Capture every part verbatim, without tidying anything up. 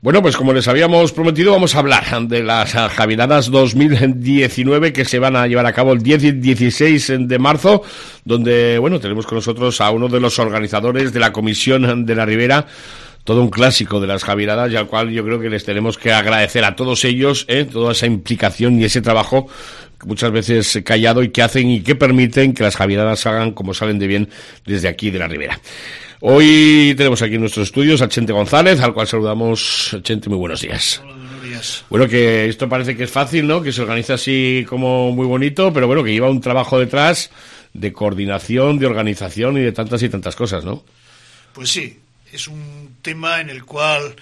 Bueno, pues como les habíamos prometido, vamos a hablar de las Javiradas dos mil diecinueve que se van a llevar a cabo el diez y dieciséis de marzo, donde, bueno, tenemos con nosotros a uno de los organizadores de la Comisión de la Ribera, todo un clásico de las Javiradas, y al cual yo creo que les tenemos que agradecer a todos ellos, ¿eh? toda esa implicación y ese trabajo muchas veces callado y que hacen y que permiten que las Javiradas salgan como salen de bien desde aquí de la Ribera. Hoy tenemos aquí en nuestros estudios a Chente González, al cual saludamos. Chente, muy buenos días. Hola, buenos días. Bueno, que esto parece que es fácil, ¿no? Que se organiza así como muy bonito, pero bueno, que lleva un trabajo detrás de coordinación, de organización y de tantas y tantas cosas, ¿no? Pues sí, es un tema en el cual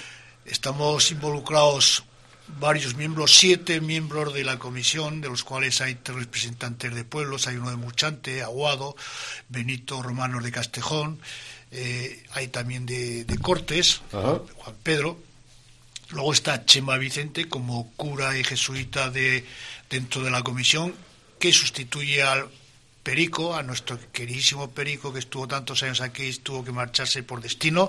estamos involucrados varios miembros, siete miembros de la comisión, de los cuales hay tres representantes de pueblos, hay uno de Muchante, Aguado, Benito Romanos de Castejón, eh, hay también de, de Cortes, Ajá. Juan Pedro. Luego está Chema Vicente como cura y jesuita de dentro de la comisión, que sustituye al Perico, a nuestro queridísimo Perico, que estuvo tantos años aquí, tuvo que marcharse por destino.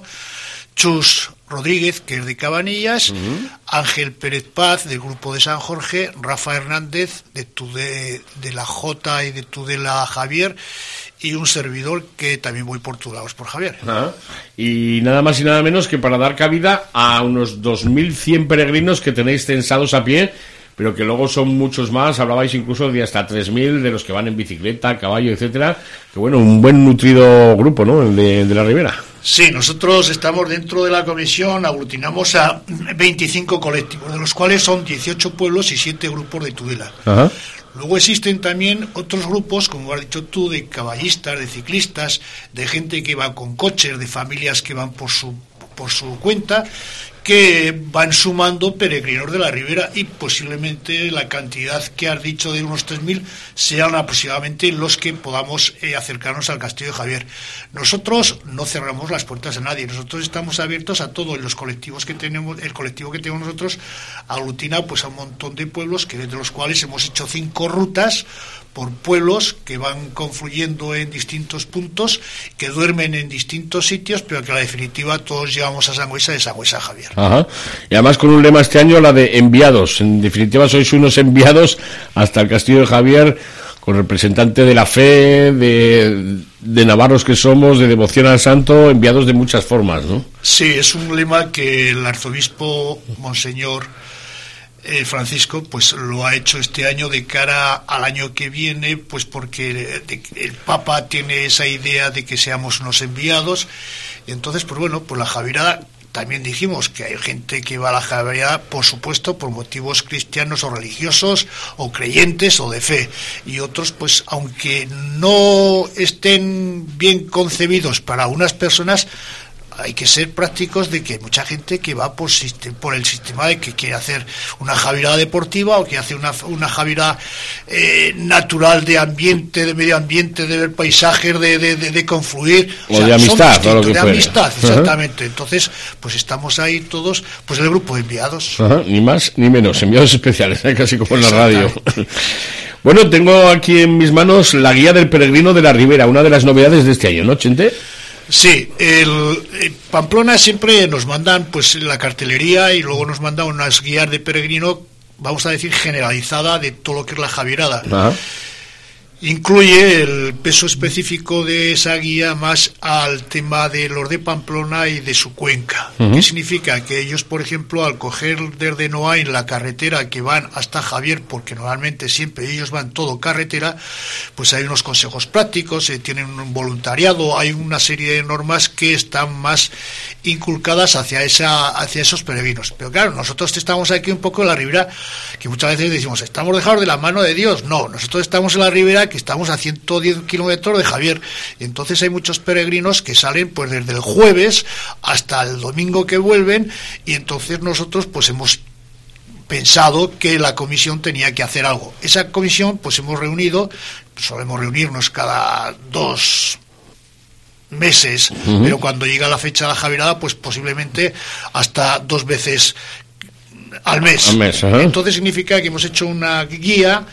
Chus Rodríguez, que es de Cabanillas, uh-huh. Ángel Pérez Paz, del grupo de San Jorge, Rafa Hernández, de, Tude, de la Jota y de Tudela Javier, y un servidor que también voy por Tudelaos por Javier. Uh-huh. Y nada más y nada menos que para dar cabida a unos dos mil cien peregrinos que tenéis censados a pie, pero que luego son muchos más, hablabais incluso de hasta tres mil, de los que van en bicicleta, a caballo, etcétera, que bueno, un buen nutrido grupo, ¿no?, el de, de la Ribera. Sí, nosotros estamos dentro de la comisión, aglutinamos a veinticinco colectivos, de los cuales son dieciocho pueblos y siete grupos de Tudela. Ajá. Luego existen también otros grupos, como has dicho tú, de caballistas, de ciclistas, de gente que va con coches, de familias que van por su, por su cuenta, que van sumando peregrinos de la Ribera, y posiblemente la cantidad que has dicho de unos tres mil sean aproximadamente los que podamos eh, acercarnos al Castillo de Javier. Nosotros no cerramos las puertas a nadie, nosotros estamos abiertos a todos los colectivos que tenemos. El colectivo que tenemos nosotros aglutina pues a un montón de pueblos, que de los cuales hemos hecho cinco rutas por pueblos que van confluyendo en distintos puntos, que duermen en distintos sitios, pero que a la definitiva todos llegamos a Sangüesa, de Sangüesa a Javier. Ajá. Y además con un lema este año, la de enviados. En definitiva sois unos enviados hasta el Castillo de Javier, con representante de la fe, de, de navarros que somos, de devoción al santo, enviados de muchas formas, ¿no? Sí, es un lema que el arzobispo Monseñor Eh, Francisco pues lo ha hecho este año de cara al año que viene, pues porque de, el Papa tiene esa idea de que seamos unos enviados. Y entonces, pues bueno, pues la Javierada, también dijimos que hay gente que va a la Javierada, por supuesto, por motivos cristianos o religiosos o creyentes o de fe, y otros, pues aunque no estén bien concebidos para unas personas, hay que ser prácticos de que hay mucha gente que va por, por el sistema de que quiere hacer una Javierada deportiva o que hace una, una Javierada eh, natural, de ambiente, de medio ambiente, de ver paisajes, de, de, de, de confluir. O, o sea, de amistad. Son O lo que de fuere. amistad, exactamente. Uh-huh. Entonces, pues estamos ahí todos, pues el grupo de enviados. Uh-huh. Ni más ni menos, enviados especiales, ¿eh? Casi como en la radio. Bueno, tengo aquí en mis manos la guía del peregrino de la Ribera, una de las novedades de este año, ¿no, Chente? Sí, el, el Pamplona siempre nos mandan pues la cartelería, y luego nos mandan unas guías de peregrino, vamos a decir generalizada, de todo lo que es la Javierada. Ajá. Incluye el peso específico de esa guía más al tema de los de Pamplona y de su cuenca. Uh-huh. ¿Qué significa? Que ellos, por ejemplo, al coger desde Noain la carretera que van hasta Javier, porque normalmente siempre ellos van todo carretera, pues hay unos consejos prácticos, eh, tienen un voluntariado, hay una serie de normas que están más inculcadas hacia esa hacia esos peregrinos. Pero claro, nosotros estamos aquí un poco en la Ribera, que muchas veces decimos, estamos dejados de la mano de Dios. No, nosotros estamos en la Ribera, que estamos a ciento diez kilómetros de Javier, y entonces hay muchos peregrinos que salen pues desde el jueves hasta el domingo que vuelven, y entonces nosotros pues hemos pensado que la comisión tenía que hacer algo. Esa comisión pues hemos reunido, solemos reunirnos cada dos meses, uh-huh. pero cuando llega la fecha de la Javierada pues posiblemente hasta dos veces al mes. Al mes, uh-huh. Entonces significa que hemos hecho una guía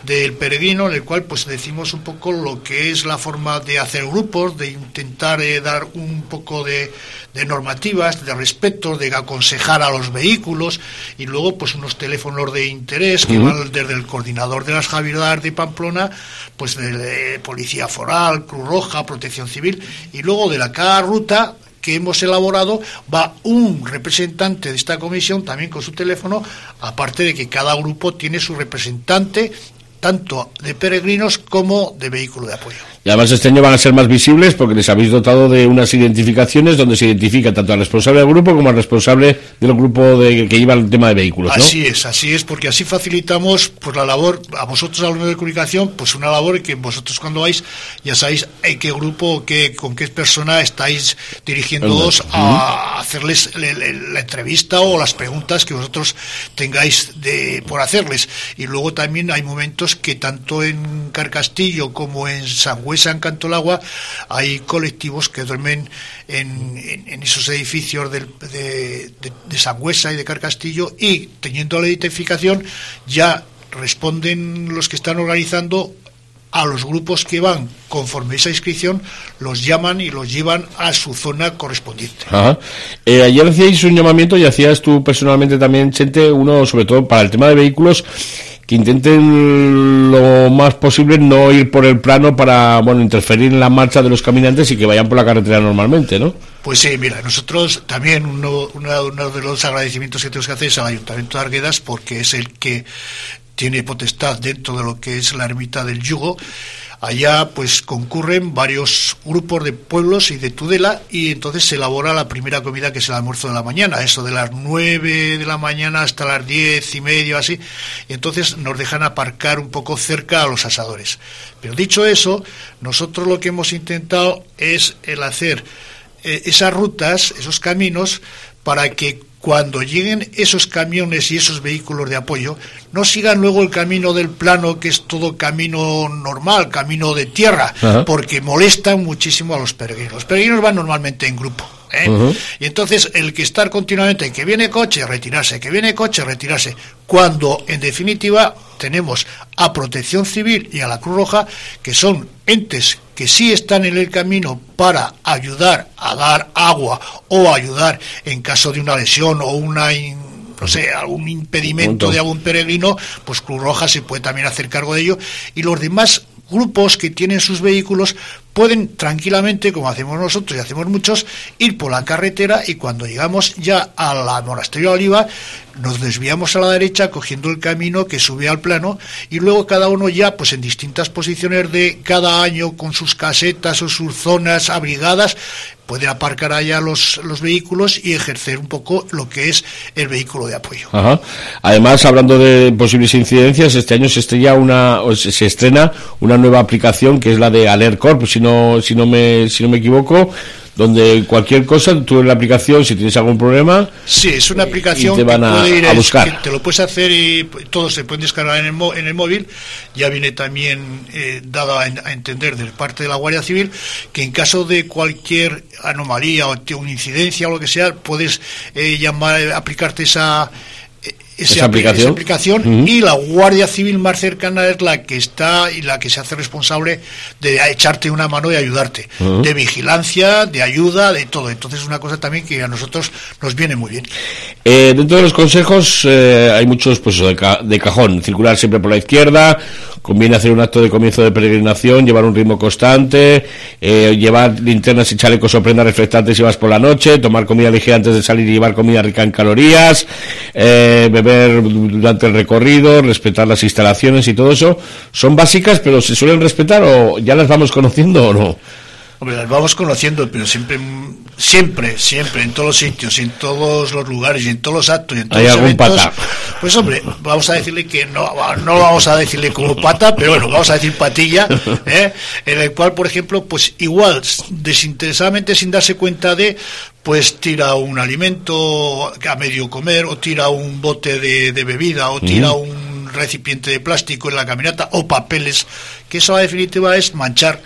del peregrino, en el cual pues decimos un poco lo que es la forma de hacer grupos, de intentar eh, dar un poco de, de normativas, de respeto, de aconsejar a los vehículos, y luego pues unos teléfonos de interés que uh-huh. van desde el coordinador de las Javiradas de Pamplona, pues de, de Policía Foral, Cruz Roja, Protección Civil, y luego de la cada ruta que hemos elaborado va un representante de esta comisión también con su teléfono, aparte de que cada grupo tiene su representante tanto de peregrinos como de vehículo de apoyo. Y además este año van a ser más visibles porque les habéis dotado de unas identificaciones donde se identifica tanto al responsable del grupo como al responsable del grupo de, que lleva el tema de vehículos, ¿no? Así es, así es, porque así facilitamos pues la labor, a vosotros, a los medios de comunicación, pues una labor que vosotros cuando vais ya sabéis en qué grupo, qué, con qué persona estáis dirigiéndoos a hacerles le, le, la entrevista o las preguntas que vosotros tengáis de por hacerles. Y luego también hay momentos que tanto en Carcastillo como en Sangüesa, en Cantolagua, hay colectivos que duermen en, en, en esos edificios del, de, de, de Sangüesa y de Carcastillo, y teniendo la identificación ya responden los que están organizando a los grupos que van conforme esa inscripción, los llaman y los llevan a su zona correspondiente. Ajá. Eh, ayer hacíais un llamamiento y hacías tú personalmente también, Chente, uno sobre todo para el tema de vehículos, que intenten lo más posible no ir por el plano para, bueno, interferir en la marcha de los caminantes y que vayan por la carretera normalmente, ¿no? Pues sí, mira, nosotros también uno, uno, uno de los agradecimientos que tenemos que hacer es al Ayuntamiento de Arguedas, porque es el que tiene potestad dentro de lo que es la ermita del Yugo. Allá pues concurren varios grupos de pueblos y de Tudela, y entonces se elabora la primera comida, que es el almuerzo de la mañana, eso de las nueve de la mañana hasta las diez y media, así, y entonces nos dejan aparcar un poco cerca a los asadores. Pero dicho eso, nosotros lo que hemos intentado es el hacer eh, esas rutas, esos caminos, para que cuando lleguen esos camiones y esos vehículos de apoyo, no sigan luego el camino del plano, que es todo camino normal, camino de tierra, uh-huh. porque molestan muchísimo a los peregrinos. Los peregrinos van normalmente en grupo, ¿eh? Uh-huh. Y entonces el que estar continuamente, que viene coche, retirarse, que viene coche, retirarse, cuando en definitiva tenemos a Protección Civil y a la Cruz Roja, que son entes que sí están en el camino para ayudar a dar agua o ayudar en caso de una lesión o una in, no sé, algún impedimento de algún peregrino, pues Cruz Roja se puede también hacer cargo de ello, y los demás grupos que tienen sus vehículos pueden tranquilamente, como hacemos nosotros y hacemos muchos, ir por la carretera, y cuando llegamos ya a la Monasterio de Oliva nos desviamos a la derecha cogiendo el camino que sube al plano, y luego cada uno ya pues en distintas posiciones de cada año con sus casetas o sus zonas abrigadas puede aparcar allá los, los vehículos y ejercer un poco lo que es el vehículo de apoyo. Ajá. Además, hablando de posibles incidencias, este año se estrella una se, se estrena una nueva aplicación que es la de Alert Corp, si no si no me si no me equivoco, donde cualquier cosa, tú en la aplicación, si tienes algún problema... Sí, es una aplicación te van que puede ir a, a buscar. Es, que te lo puedes hacer y todos se pueden descargar en el, en el móvil. Ya viene también eh, dado a, a entender de parte de la Guardia Civil que en caso de cualquier anomalía o una incidencia o lo que sea, puedes eh, llamar, aplicarte esa... Esa, esa aplicación, esa aplicación uh-huh. y la Guardia Civil más cercana es la que está y la que se hace responsable de echarte una mano y ayudarte, uh-huh. de vigilancia, de ayuda, de todo. Entonces es una cosa también que a nosotros nos viene muy bien. Eh, dentro de los consejos eh, hay muchos pues de, ca- de cajón: circular siempre por la izquierda, conviene hacer un acto de comienzo de peregrinación, llevar un ritmo constante, eh, llevar linternas y chalecos o prendas reflectantes si vas por la noche, tomar comida ligera antes de salir y llevar comida rica en calorías, eh, beber durante el recorrido, respetar las instalaciones y todo eso. ¿Son básicas, pero se suelen respetar o ya las vamos conociendo o no? Hombre, las vamos conociendo, pero siempre, siempre, siempre, en todos los sitios, en todos los lugares, y en todos los actos, y en todos ¿Hay los algún eventos, pata? Pues hombre, vamos a decirle que no, no vamos a decirle como pata, pero bueno, vamos a decir patilla, ¿eh? En el cual, por ejemplo, pues igual, desinteresadamente, sin darse cuenta de, pues tira un alimento a medio comer, o tira un bote de, de bebida, o tira mm. un recipiente de plástico en la caminata, o papeles, que eso a definitiva es manchar.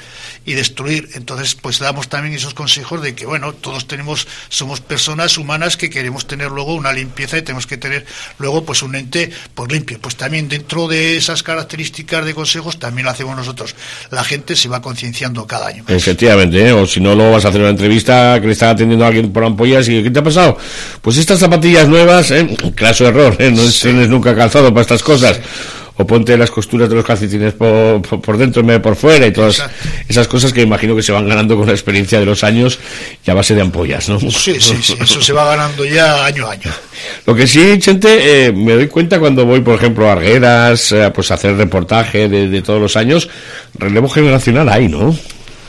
y destruir. Entonces, pues damos también esos consejos de que, bueno, todos tenemos, somos personas humanas que queremos tener luego una limpieza y tenemos que tener luego pues un ente pues limpio. Pues también dentro de esas características de consejos también lo hacemos nosotros. La gente se va concienciando cada año. Efectivamente, ¿eh? O si no, luego vas a hacer una entrevista que le está atendiendo a alguien por ampollas y ¿qué te ha pasado? Pues estas zapatillas nuevas, ¿eh? Claro, error, ¿eh? No sí. Tienes nunca calzado para estas cosas. Sí. O ponte las costuras de los calcetines por, por, por dentro en vez de por fuera y todas Exacto. Esas cosas que imagino que se van ganando con la experiencia de los años y a base de ampollas, ¿no? Sí, sí, sí, eso se va ganando ya año a año. Lo que sí, Chente, eh, me doy cuenta cuando voy, por ejemplo, a Arguedas, eh, pues a hacer reportaje de, de todos los años, relevo generacional hay, ¿no?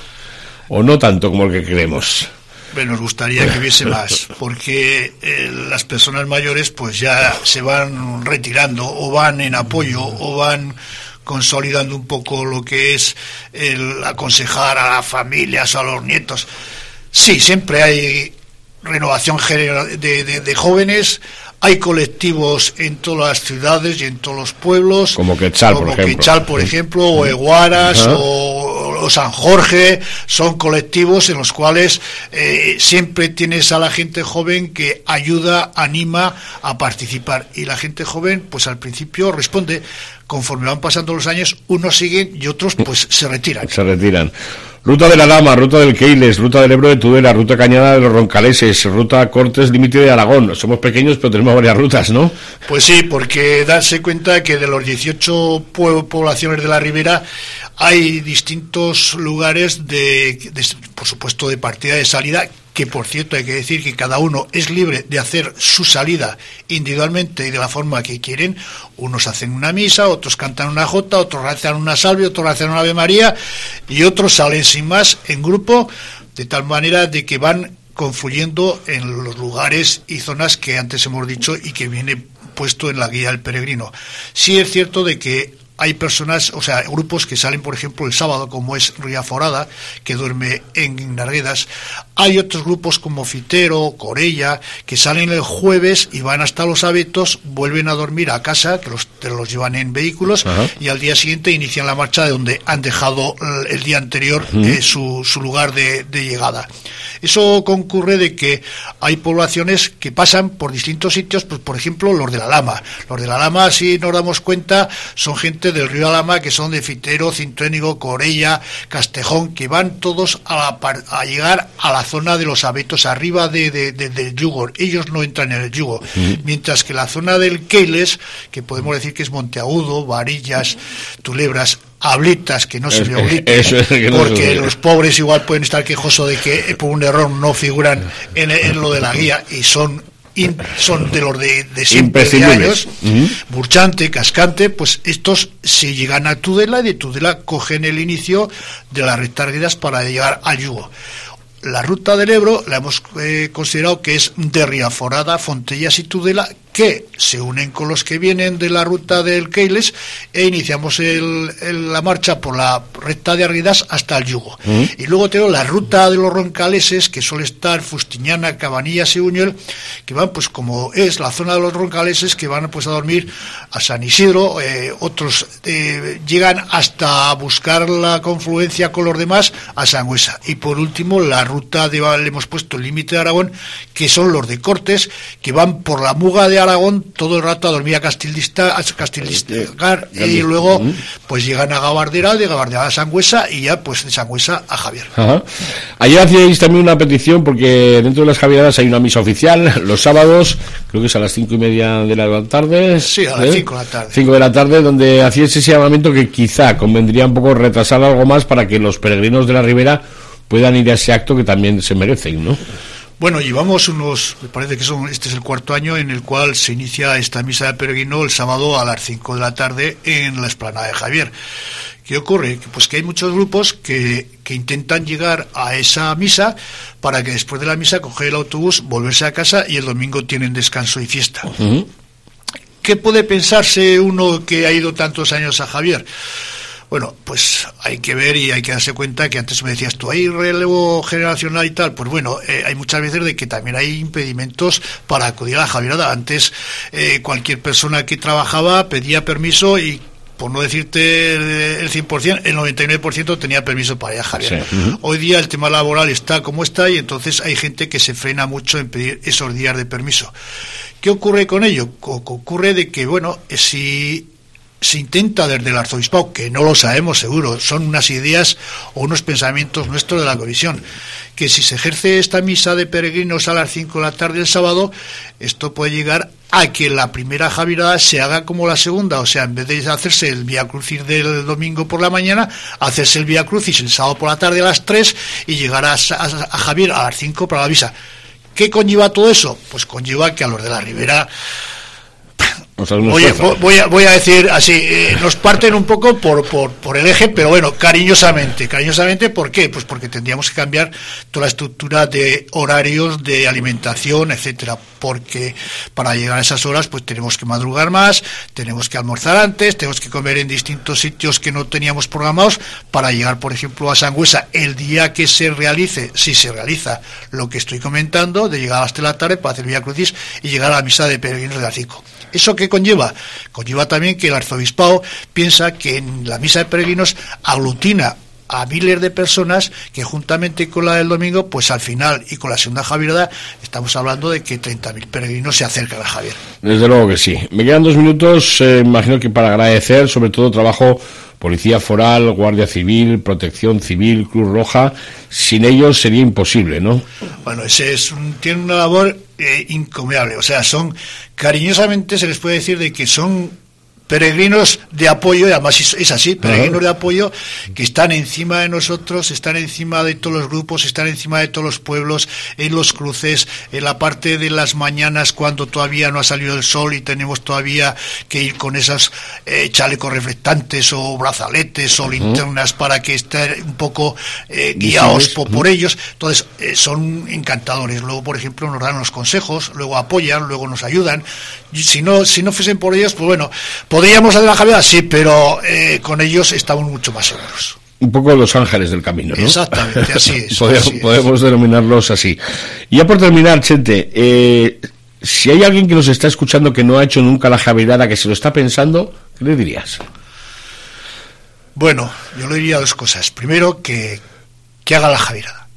O no tanto como el que creemos. Nos gustaría que hubiese más, porque eh, las personas mayores pues ya se van retirando o van en apoyo o van consolidando un poco lo que es el aconsejar a las familias o a los nietos. Sí, siempre hay renovación de, de, de jóvenes, hay colectivos en todas las ciudades y en todos los pueblos, como Quetzal, como por ejemplo, Quetzal, por ejemplo o Eguaras uh-huh. o, o San Jorge, son colectivos en los cuales eh, siempre tienes a la gente joven que ayuda, anima a participar, y la gente joven pues al principio responde. Conforme van pasando los años, unos siguen y otros pues se retiran. Se retiran. Ruta de la Lama, ruta del Keiles, ruta del Ebro de Tudela, ruta Cañada de los Roncaleses, ruta Cortes Límite de Aragón. Somos pequeños, pero tenemos varias rutas, ¿no? Pues sí, porque darse cuenta que de los dieciocho poblaciones de la Ribera hay distintos lugares de, de, por supuesto, de partida y de salida, que por cierto hay que decir que cada uno es libre de hacer su salida individualmente y de la forma que quieren. Unos hacen una misa, otros cantan una jota, otros rezan una salve, otros rezan una Ave María y otros salen sin más en grupo, de tal manera de que van confluyendo en los lugares y zonas que antes hemos dicho y que viene puesto en la guía del peregrino. Sí es cierto de que hay personas, o sea, grupos que salen, por ejemplo, el sábado, como es Ría Forada, que duerme en Narguedas. Hay otros grupos como Fitero, Corella, que salen el jueves y van hasta Los Abetos, vuelven a dormir a casa, que los, que los llevan en vehículos, uh-huh. y al día siguiente inician la marcha de donde han dejado el, el día anterior uh-huh. eh, su, su lugar de, de llegada. Eso concurre de que hay poblaciones que pasan por distintos sitios, pues por ejemplo, los de la Lama. Los de la Lama, si nos damos cuenta, son gente del río Alama, que son de Fitero, Cintruénigo, Corella, Castejón, que van todos a, la, a llegar a la zona de Los Abetos, arriba de, de, de, del Yugo. Ellos no entran en el Yugo, uh-huh. mientras que la zona del Keiles, que podemos decir que es Monteagudo, Varillas, Tulebras, Ablitas, que no se me oblite, es porque no los pobres igual pueden estar quejosos de que por un error no figuran en, en lo de la guía y son In, son de los de, de siempre de años, uh-huh. Burchante, Cascante, pues estos si llegan a Tudela y de Tudela cogen el inicio de las retarguedas para llegar al Yugo. La ruta del Ebro la hemos eh, considerado que es de Riaforada, Fontellas y Tudela, que se unen con los que vienen de la ruta del Keiles e iniciamos el, el, la marcha por la recta de Arguedas hasta el Yugo. Uh-huh. Y luego tenemos la ruta de los Roncaleses, que suele estar Fustiñana, Cabanillas y Uñel, que van pues como es la zona de los Roncaleses, que van pues a dormir a San Isidro, eh, otros eh, llegan hasta buscar la confluencia con los demás a Sangüesa. Y por último la ruta de, le hemos puesto el límite de Aragón, que son los de Cortes, que van por la Muga de Aragón todo el rato a dormir a Castildista, a Castillistar, y luego pues llegan a Gabardera, de Gabardera a Sangüesa y ya pues de Sangüesa a Javier. Ajá. Ayer hacíais también una petición porque dentro de las Javieradas hay una misa oficial los sábados, creo que es a las cinco y media de la tarde. Sí, a las ¿eh? cinco de la tarde. Cinco de la tarde, donde hacíais ese llamamiento que quizá convendría un poco retrasar algo más para que los peregrinos de la Ribera puedan ir a ese acto que también se merecen, ¿no? Bueno, llevamos unos, me parece que son, este es el cuarto año en el cual se inicia esta misa de peregrino el sábado a las cinco de la tarde en la explanada de Javier. ¿Qué ocurre? Pues que hay muchos grupos que, que intentan llegar a esa misa para que después de la misa coger el autobús, volverse a casa y el domingo tienen descanso y fiesta. Uh-huh. ¿Qué puede pensarse uno que ha ido tantos años a Javier? Bueno, pues hay que ver y hay que darse cuenta que antes me decías tú, ¿hay relevo generacional y tal? Pues bueno, eh, hay muchas veces de que también hay impedimentos para acudir a la Javierada. Antes eh, cualquier persona que trabajaba pedía permiso y por no decirte el cien por ciento, el noventa y nueve por ciento tenía permiso para ir a Javier. Sí. Uh-huh. Hoy día el tema laboral está como está y entonces hay gente que se frena mucho en pedir esos días de permiso. ¿Qué ocurre con ello? O- ocurre de que, bueno, si se intenta desde el arzobispado, que no lo sabemos seguro, son unas ideas o unos pensamientos nuestros de la comisión, que si se ejerce esta misa de peregrinos a las cinco de la tarde el sábado, esto puede llegar a que la primera Javirada se haga como la segunda, o sea, en vez de hacerse el Vía Crucis del domingo por la mañana, hacerse el Vía Crucis el sábado por la tarde a las tres y llegar a, a, a Javier a las cinco para la misa. ¿Qué conlleva todo eso? Pues conlleva que a los de la Ribera, oye, voy a, voy a decir así, eh, nos parten un poco por, por, por el eje, pero bueno, cariñosamente, cariñosamente, ¿por qué? Pues porque tendríamos que cambiar toda la estructura de horarios, de alimentación, etcétera, porque para llegar a esas horas, pues tenemos que madrugar más, tenemos que almorzar antes, tenemos que comer en distintos sitios que no teníamos programados, para llegar, por ejemplo, a Sangüesa, el día que se realice, si se realiza lo que estoy comentando, de llegar hasta la tarde para hacer Vía Crucis y llegar a la misa de peregrinos de las cinco. ¿Eso qué conlleva? Conlleva también que el arzobispado piensa que en la misa de peregrinos aglutina a miles de personas que juntamente con la del domingo, pues al final y con la segunda Javierada estamos hablando de que treinta mil peregrinos se acercan a Javier. Desde luego que sí. Me quedan dos minutos, eh, imagino que para agradecer sobre todo trabajo Policía Foral, Guardia Civil, Protección Civil, Cruz Roja. Sin ellos sería imposible, ¿no? Bueno, ese es un, tiene una labor eh, encomiable. O sea, son, cariñosamente se les puede decir de que son peregrinos de apoyo, y además es así, peregrinos de apoyo que están encima de nosotros, están encima de todos los grupos, están encima de todos los pueblos, en los cruces, en la parte de las mañanas cuando todavía no ha salido el sol y tenemos todavía que ir con esos eh, chalecos reflectantes o brazaletes o linternas para que estén un poco eh, guiados por, por ellos. Entonces, eh, son encantadores. Luego, por ejemplo, nos dan los consejos, luego apoyan, luego nos ayudan. Y si no, si no fuesen por ellos, pues bueno, ¿podríamos hacer la Javierada? Sí, pero eh, con ellos estamos mucho más seguros. Un poco los ángeles del camino, ¿no? Exactamente, así es. podemos así podemos es. denominarlos así. Y ya por terminar, Chente, eh, si hay alguien que nos está escuchando que no ha hecho nunca la Javierada, que se lo está pensando, ¿qué le dirías? Bueno, yo le diría dos cosas. Primero, que, que haga la Javierada.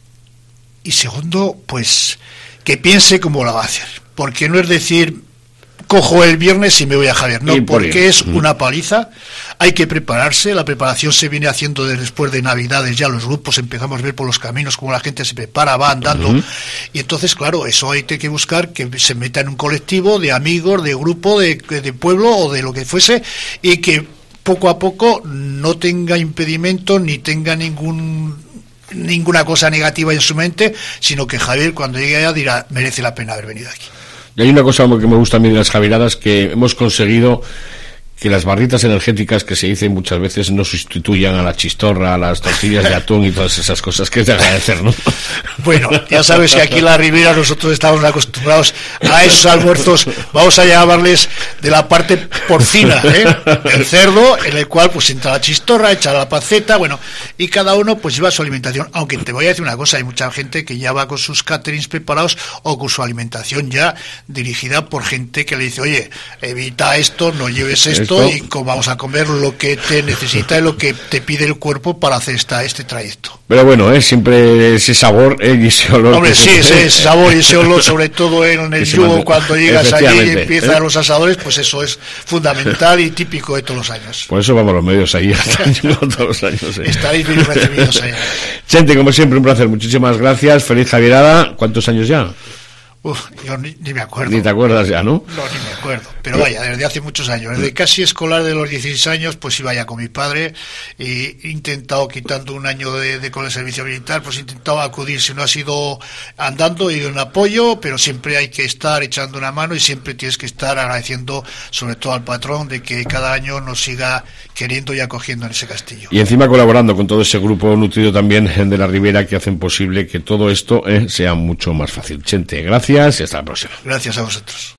Y segundo, pues, que piense cómo la va a hacer. Porque no es decir, cojo el viernes y me voy a Javier. No, porque es una paliza. Hay que prepararse. La preparación se viene haciendo desde después de Navidades. Ya los grupos empezamos a ver por los caminos cómo la gente se prepara, va andando. Uh-huh. Y entonces, claro, eso hay que buscar que se meta en un colectivo de amigos, de grupo, de, de pueblo o de lo que fuese, y que poco a poco no tenga impedimento ni tenga ningún ninguna cosa negativa en su mente, sino que Javier cuando llegue allá dirá, merece la pena haber venido aquí. Y hay una cosa que me gusta a mí de las Javieradas, que hemos conseguido que las barritas energéticas que se dicen muchas veces no sustituyan a la chistorra, a las tortillas de atún y todas esas cosas, que es de agradecer, ¿no? Bueno, ya sabes que aquí en la Ribera nosotros estamos acostumbrados a esos almuerzos, vamos a llamarles de la parte porcina, ¿eh? El cerdo, en el cual pues entra la chistorra, echa la panceta, bueno, y cada uno pues lleva su alimentación, aunque te voy a decir una cosa, hay mucha gente que ya va con sus caterings preparados o con su alimentación ya dirigida por gente que le dice, oye, evita esto, no lleves esto, y vamos a comer lo que te necesita y lo que te pide el cuerpo para hacer esta, este trayecto. Pero bueno, ¿eh? Siempre ese sabor eh, y ese olor. Hombre, sí, ese, ese sabor y ese olor, sobre todo en el yugo, cuando llegas allí y empiezan ¿eh? los asadores, pues eso es fundamental y típico de todos los años. Por eso vamos los medios ahí todos los años. ¿eh? Estaréis bien recibidos allá. Chente, como siempre, un placer. Muchísimas gracias. Feliz Javierada. ¿Cuántos años ya? Uf, yo ni, ni me acuerdo. Ni te acuerdas ya, ¿no? No, ni me acuerdo. Pero vaya, desde hace muchos años. Desde casi escolar de los dieciséis años, pues iba ya con mi padre. Y he intentado, quitando un año de, de con el servicio militar, pues he intentado acudir. Si no ha sido andando, he ido en apoyo, pero siempre hay que estar echando una mano y siempre tienes que estar agradeciendo, sobre todo al patrón, de que cada año nos siga queriendo y acogiendo en ese castillo. Y encima colaborando con todo ese grupo nutrido también de la Ribera, que hacen posible que todo esto eh, sea mucho más fácil. Chente, gracias. Y hasta la próxima. Gracias a vosotros.